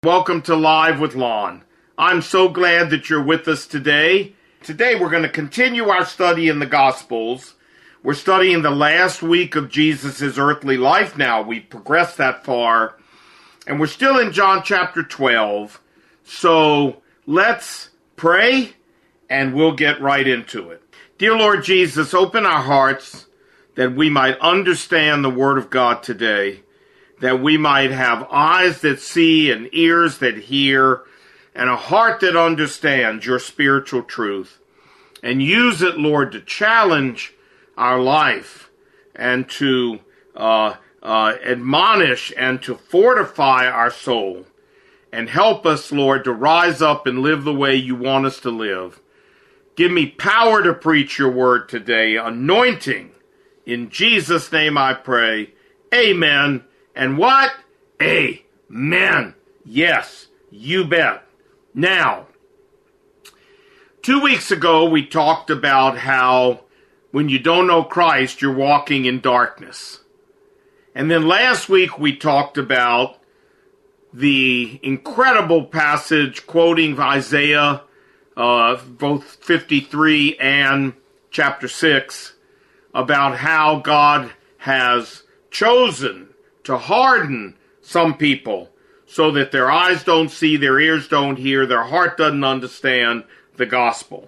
Welcome to Live with Lon. I'm so glad that you're with us today. Today we're going to continue our study in the Gospels. We're studying the last week of Jesus' earthly life now. We've progressed that far. And we're still in John chapter 12. So let's pray and we'll get right into it. Dear Lord Jesus, open our hearts that we might understand the Word of God today, that we might have eyes that see and ears that hear and a heart that understands your spiritual truth. And use it, Lord, to challenge our life and to admonish and to fortify our soul. And help us, Lord, to rise up and live the way you want us to live. Give me power to preach your word today, anointing. In Jesus' name I pray. Amen. And what? Amen. Yes, you bet. Now, 2 weeks ago we talked about how when you don't know Christ, you're walking in darkness. And then last week we talked about the incredible passage quoting Isaiah, both 53 and chapter 6, about how God has chosen to harden some people so that their eyes don't see, their ears don't hear, their heart doesn't understand the gospel.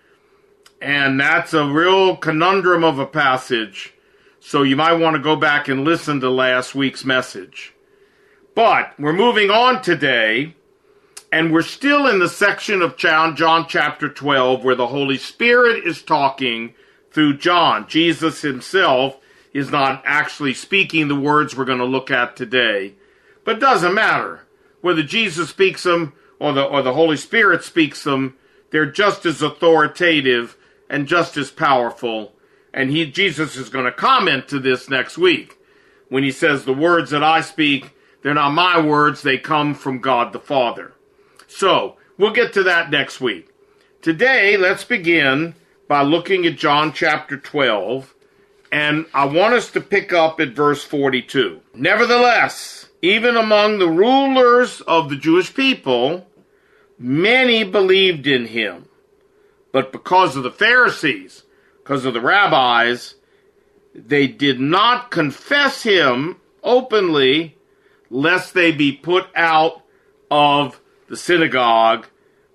And that's a real conundrum of a passage, so you might want to go back and listen to last week's message. But we're moving on today, and we're still in the section of John chapter 12 where the Holy Spirit is talking through John. Jesus himself is not actually speaking the words we're going to look at today. But it doesn't matter. Whether Jesus speaks them or the Holy Spirit speaks them, they're just as authoritative and just as powerful. And Jesus is going to comment to this next week when he says, the words that I speak, they're not my words, they come from God the Father. So, we'll get to that next week. Today, let's begin by looking at John chapter 12. And I want us to pick up at verse 42. Nevertheless, even among the rulers of the Jewish people, many believed in him. But because of the Pharisees, because of the rabbis, they did not confess him openly, lest they be put out of the synagogue,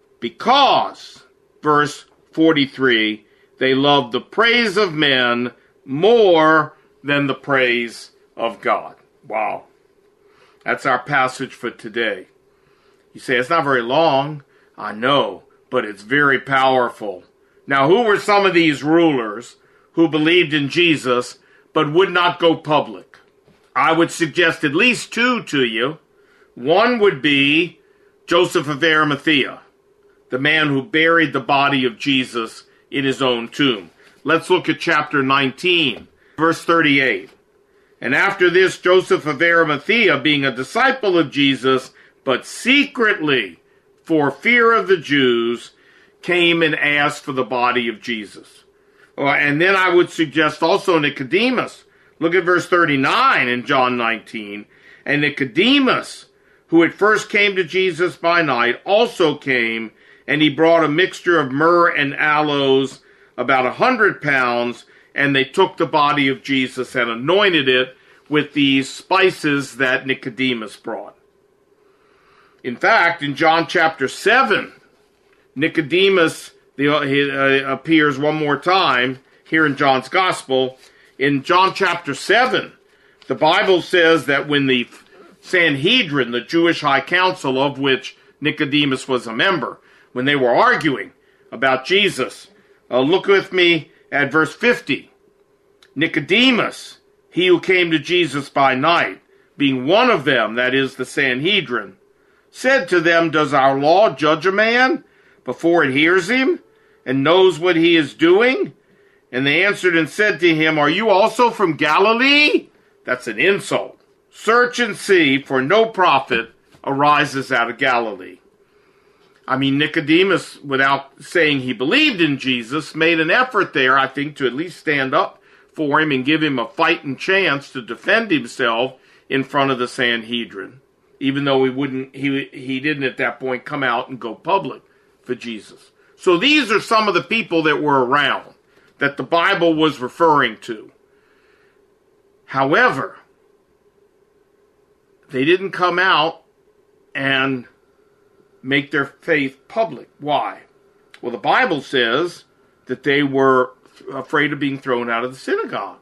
because, verse 43, they loved the praise of men more than the praise of God. Wow. That's our passage for today. You say, it's not very long. I know, but it's very powerful. Now, who were some of these rulers who believed in Jesus but would not go public? I would suggest at least two to you. One would be Joseph of Arimathea, the man who buried the body of Jesus in his own tomb. Let's look at chapter 19, verse 38. And after this, Joseph of Arimathea, being a disciple of Jesus, but secretly for fear of the Jews, came and asked for the body of Jesus. And then I would suggest also Nicodemus. Look at verse 39 in John 19. And Nicodemus, who at first came to Jesus by night, also came, and he brought a mixture of myrrh and aloes, about 100 pounds, and they took the body of Jesus and anointed it with these spices that Nicodemus brought. In fact, in John chapter 7, Nicodemus appears one more time here in John's Gospel. In John chapter 7, the Bible says that when the Sanhedrin, the Jewish high council of which Nicodemus was a member, when they were arguing about Jesus, look with me at verse 50. Nicodemus, he who came to Jesus by night, being one of them, that is the Sanhedrin, said to them, does our law judge a man before it hears him and knows what he is doing? And they answered and said to him, are you also from Galilee? That's an insult. Search and see, for no prophet arises out of Galilee. I mean, Nicodemus, without saying he believed in Jesus, made an effort there, I think, to at least stand up for him and give him a fighting chance to defend himself in front of the Sanhedrin. even though he didn't at that point come out and go public for Jesus. So these are some of the people that were around that the Bible was referring to. However, they didn't come out and make their faith public. Why? Well, the Bible says that they were afraid of being thrown out of the synagogue.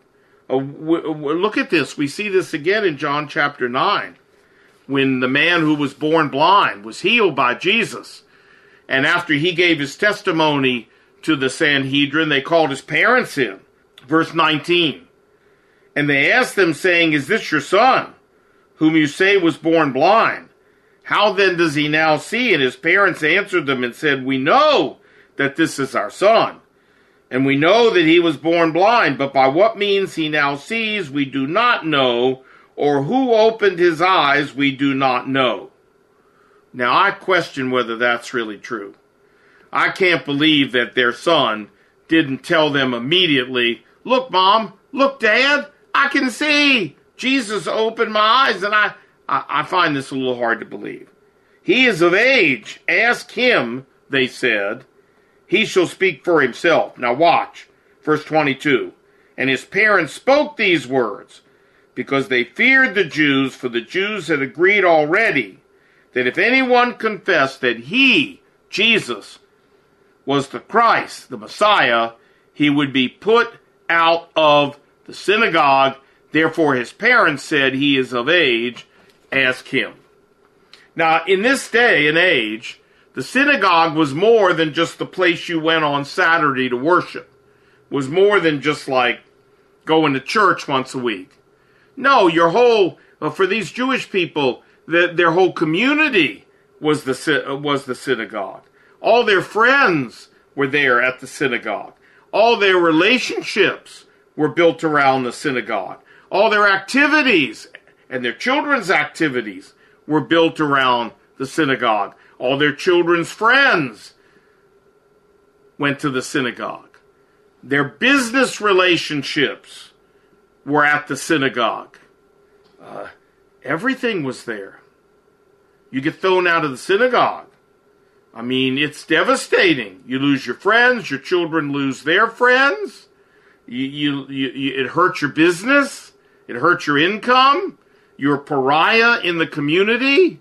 Look at this. We see this again in John chapter 9, when the man who was born blind was healed by Jesus. And after he gave his testimony to the Sanhedrin, they called his parents in. Verse 19. And they asked them, saying, "Is this your son, whom you say was born blind? How then does he now see?" And his parents answered them and said, "We know that this is our son, and we know that he was born blind, but by what means he now sees we do not know, or who opened his eyes we do not know." Now I question whether that's really true. I can't believe that their son didn't tell them immediately, "Look, Mom, look, Dad, I can see. Jesus opened my eyes," and I find this a little hard to believe. "He is of age. Ask him," they said. "He shall speak for himself." Now watch, verse 22. And his parents spoke these words because they feared the Jews, for the Jews had agreed already that if anyone confessed that he, Jesus, was the Christ, the Messiah, he would be put out of the synagogue. Therefore his parents said, "He is of age, ask him." Now in this day and age, the synagogue was more than just the place you went on Saturday to worship. It was more than just like going to church once a week. No, for these Jewish people, their whole community was the synagogue. All their friends were there at the synagogue. All their relationships were built around the synagogue. All their activities and their children's activities were built around the synagogue. All their children's friends went to the synagogue. Their business relationships were at the synagogue. Everything was there. You get thrown out of the synagogue, I mean, it's devastating. You lose your friends, your children lose their friends. It hurts your business. It hurts your income. You're a pariah in the community.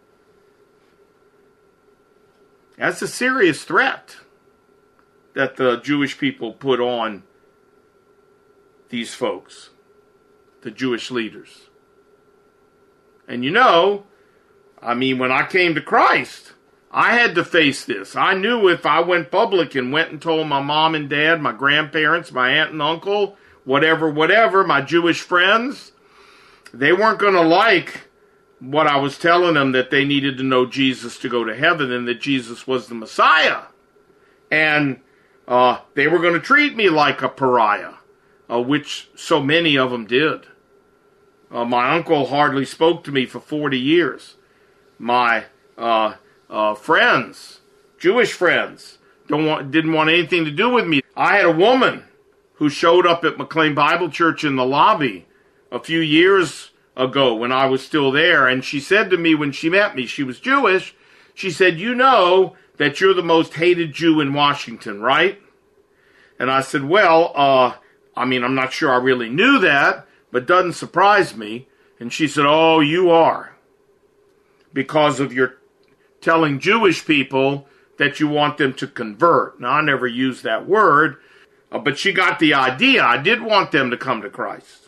That's a serious threat that the Jewish people put on these folks, the Jewish leaders. And when I came to Christ, I had to face this. I knew if I went public and went and told my mom and dad, my grandparents, my aunt and uncle, whatever, my Jewish friends, they weren't going to like what I was telling them, that they needed to know Jesus to go to heaven and that Jesus was the Messiah. And they were going to treat me like a pariah, which so many of them did. My uncle hardly spoke to me for 40 years. My friends, Jewish friends, didn't want anything to do with me. I had a woman who showed up at McLean Bible Church in the lobby a few years ago when I was still there, and she said to me when she met me, she was Jewish, she said, "You know that you're the most hated Jew in Washington, right?" And I said, "Well, I'm not sure I really knew that, but doesn't surprise me." And she said, "Oh, you are, because of your telling Jewish people that you want them to convert." Now, I never used that word, but she got the idea. I did want them to come to Christ.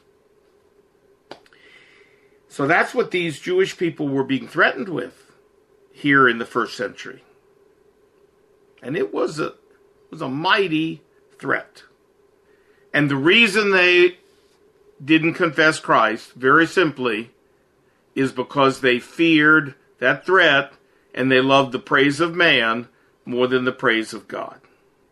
So that's what these Jewish people were being threatened with here in the first century. And it was a mighty threat. And the reason they didn't confess Christ, very simply, is because they feared that threat and they loved the praise of man more than the praise of God.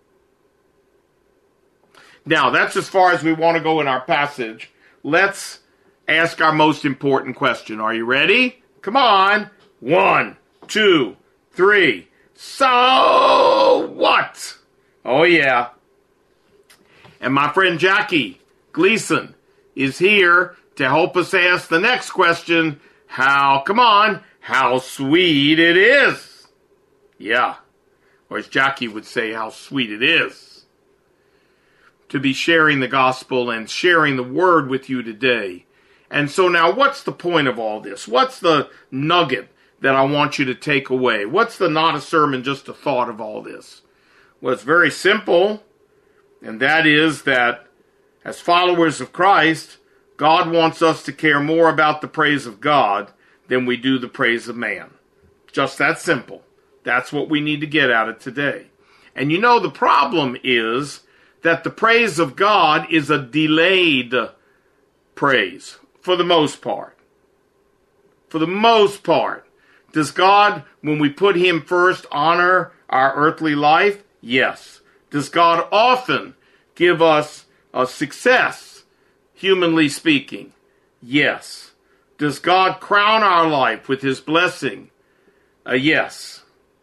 Now, that's as far as we want to go in our passage. Let's ask our most important question. Are you ready? Come on. 1, 2, 3. So what? Oh, yeah. And my friend Jackie Gleason is here to help us ask the next question. how sweet it is. Yeah. Or as Jackie would say, how sweet it is to be sharing the gospel and sharing the word with you today. And so now, what's the point of all this? What's the nugget that I want you to take away? What's the not a sermon, just a thought of all this? Well, it's very simple, and that is that as followers of Christ, God wants us to care more about the praise of God than we do the praise of man. Just that simple. That's what we need to get out of today. And you know, the problem is that the praise of God is a delayed praise, for the most part. For the most part. Does God, when we put Him first, honor our earthly life? Yes. Does God often give us a success, humanly speaking? Yes. Does God crown our life with His blessing? Yes.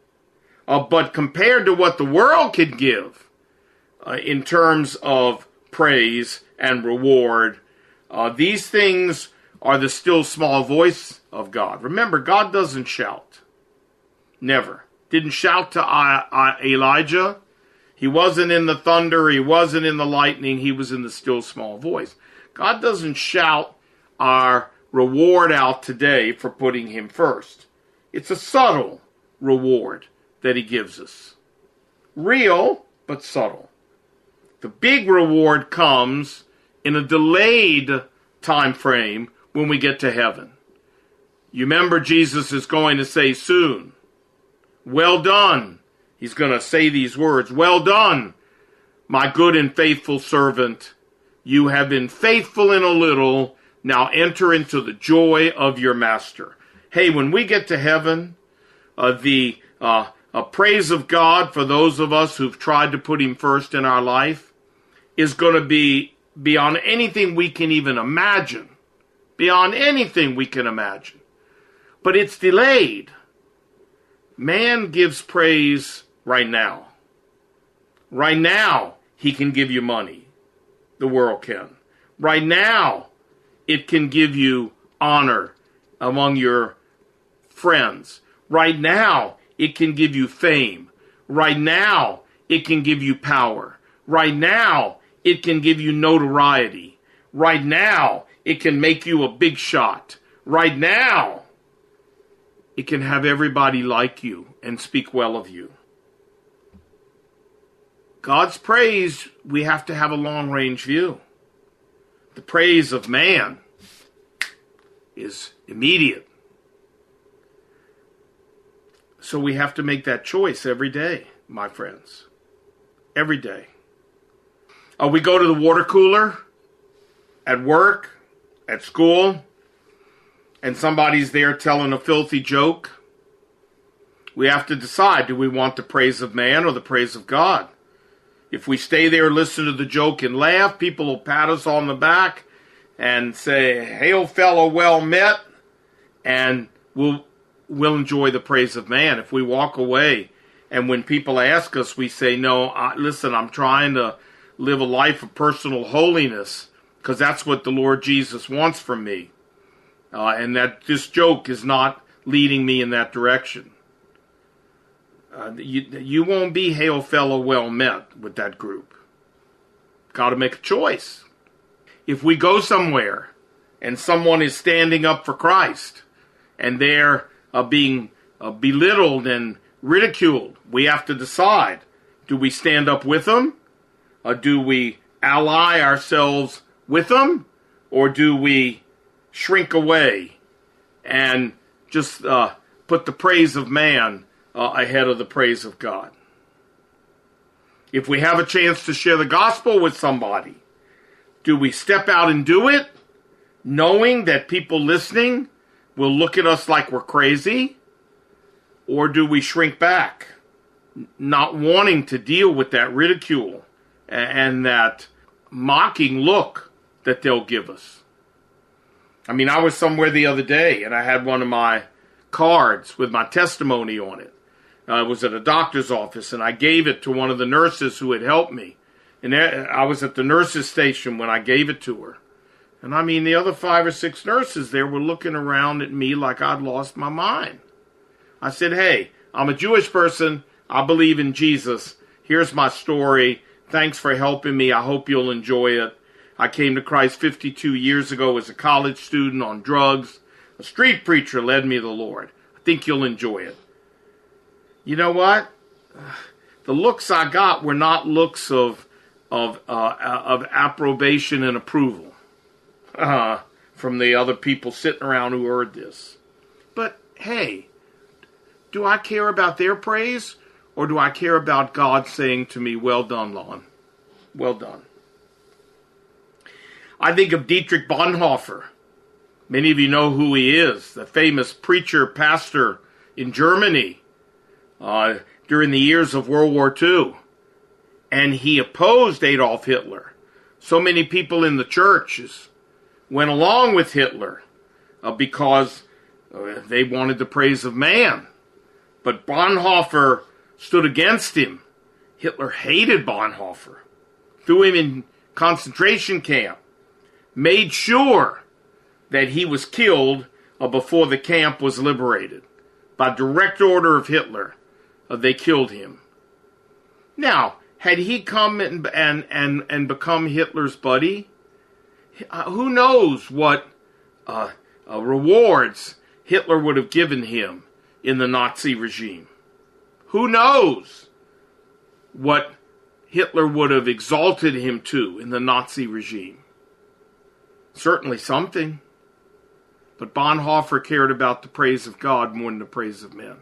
But compared to what the world can give in terms of praise and reward, these things are the still small voice of God. Remember, God doesn't shout. Never. Didn't shout to Elijah. He wasn't in the thunder. He wasn't in the lightning. He was in the still small voice. God doesn't shout our reward out today for putting Him first. It's a subtle reward that He gives us. Real, but subtle. The big reward comes in a delayed time frame when we get to heaven. You remember Jesus is going to say soon, well done. He's going to say these words, well done, my good and faithful servant. You have been faithful in a little. Now enter into the joy of your master. Hey, when we get to heaven, the praise of God for those of us who've tried to put Him first in our life is going to be beyond anything we can even imagine. Beyond anything we can imagine. But it's delayed. Man gives praise right now. Right now, he can give you money. The world can. Right now, it can give you honor among your friends. Right now, it can give you fame. Right now, it can give you power. Right now, it can give you notoriety. Right now, it can make you a big shot. Right now, it can have everybody like you and speak well of you. God's praise, we have to have a long-range view. The praise of man is immediate. So we have to make that choice every day, my friends. Every day. We go to the water cooler at work, at school, and somebody's there telling a filthy joke. We have to decide, do we want the praise of man or the praise of God? If we stay there, listen to the joke and laugh, people will pat us on the back and say, hail fellow, well met, and we'll enjoy the praise of man. If we walk away and when people ask us, we say, no, listen, I'm trying to live a life of personal holiness because that's what the Lord Jesus wants from me. And that this joke is not leading me in that direction. You won't be hail fellow well met with that group. Got to make a choice. If we go somewhere and someone is standing up for Christ and they're being belittled and ridiculed, we have to decide, do we stand up with them? Do we ally ourselves with them? Or do we shrink away and just put the praise of man ahead of the praise of God? If we have a chance to share the gospel with somebody, do we step out and do it, knowing that people listening will look at us like we're crazy? Or do we shrink back, not wanting to deal with that ridicule and that mocking look that they'll give us? I mean, I was somewhere the other day and I had one of my cards with my testimony on it. I was at a doctor's office and I gave it to one of the nurses who had helped me. And I was at the nurse's station when I gave it to her. And I mean, the other 5 or 6 nurses there were looking around at me like I'd lost my mind. I said, hey, I'm a Jewish person. I believe in Jesus. Here's my story. Thanks for helping me. I hope you'll enjoy it. I came to Christ 52 years ago as a college student on drugs. A street preacher led me to the Lord. I think you'll enjoy it. You know what? The looks I got were not looks of approbation and approval from the other people sitting around who heard this. But hey, do I care about their praise, or do I care about God saying to me, well done, Lon, well done? I think of Dietrich Bonhoeffer. Many of you know who he is, the famous preacher, pastor in Germany during the years of World War II. And he opposed Adolf Hitler. So many people in the churches went along with Hitler because they wanted the praise of man. But Bonhoeffer stood against him. Hitler hated Bonhoeffer, threw him in concentration camp, made sure that he was killed before the camp was liberated. By direct order of Hitler, they killed him. Now, had he come and become Hitler's buddy, who knows what rewards Hitler would have given him in the Nazi regime? Who knows what Hitler would have exalted him to in the Nazi regime? Certainly something. But Bonhoeffer cared about the praise of God more than the praise of men.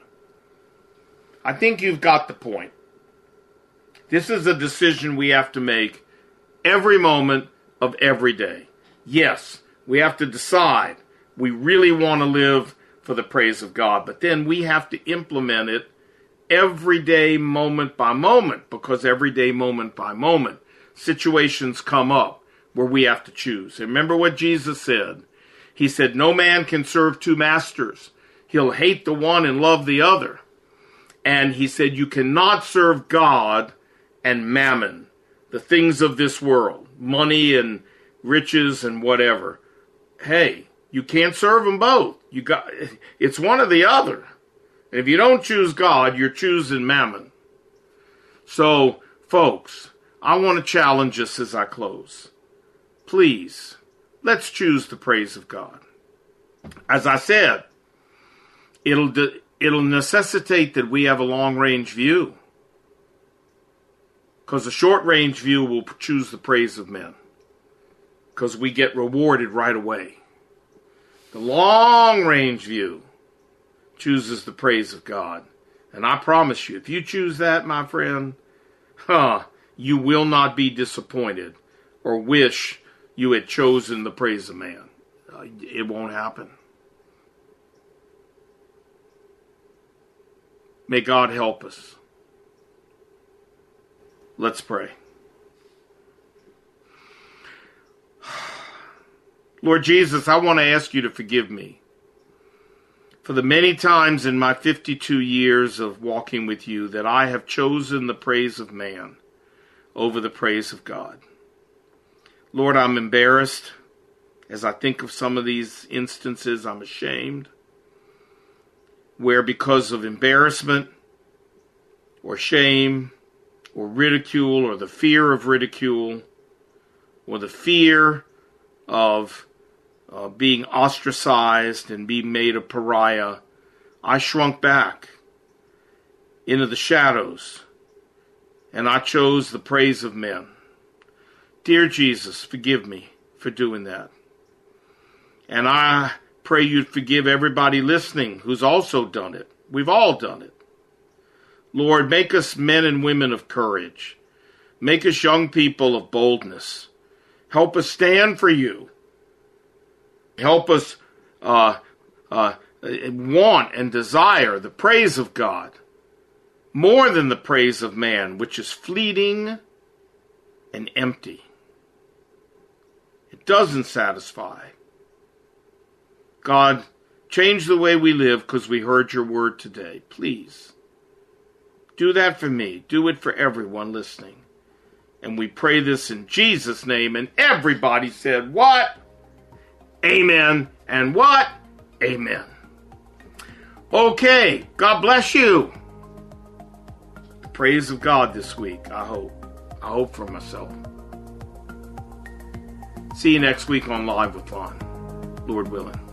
I think you've got the point. This is a decision we have to make every moment of every day. Yes, we have to decide we really want to live for the praise of God, but then we have to implement it every day, moment by moment, because every day, moment by moment, situations come up where we have to choose. Remember what Jesus said. He said, no man can serve 2 masters. He'll hate the one and love the other. And he said, you cannot serve God and mammon, the things of this world, money and riches and whatever. Hey, you can't serve them both. It's one or the other. And if you don't choose God, you're choosing mammon. So, folks, I want to challenge us as I close. Please, let's choose the praise of God. As I said, it'll necessitate that we have a long-range view. Because a short-range view will choose the praise of men. Because we get rewarded right away. The long-range view chooses the praise of God. And I promise you, if you choose that, my friend, you will not be disappointed or wish you had chosen the praise of man. It won't happen. May God help us. Let's pray. Lord Jesus, I want to ask you to forgive me for the many times in my 52 years of walking with you that I have chosen the praise of man over the praise of God. Lord, I'm embarrassed. As I think of some of these instances, I'm ashamed. Where because of embarrassment or shame or ridicule or the fear of ridicule or the fear of being ostracized and being made a pariah, I shrunk back into the shadows and I chose the praise of men. Dear Jesus, forgive me for doing that. And I pray you'd forgive everybody listening who's also done it. We've all done it. Lord, make us men and women of courage. Make us young people of boldness. Help us stand for you. Help us want and desire the praise of God more than the praise of man, which is fleeting and empty. It doesn't satisfy. God, change the way we live because we heard your word today. Please. Do that for me. Do it for everyone listening. And we pray this in Jesus' name. And everybody said, what? Amen. And what? Amen. Okay. God bless you. The praise of God this week, I hope. I hope for myself. See you next week on Live with Lon, Lord willing.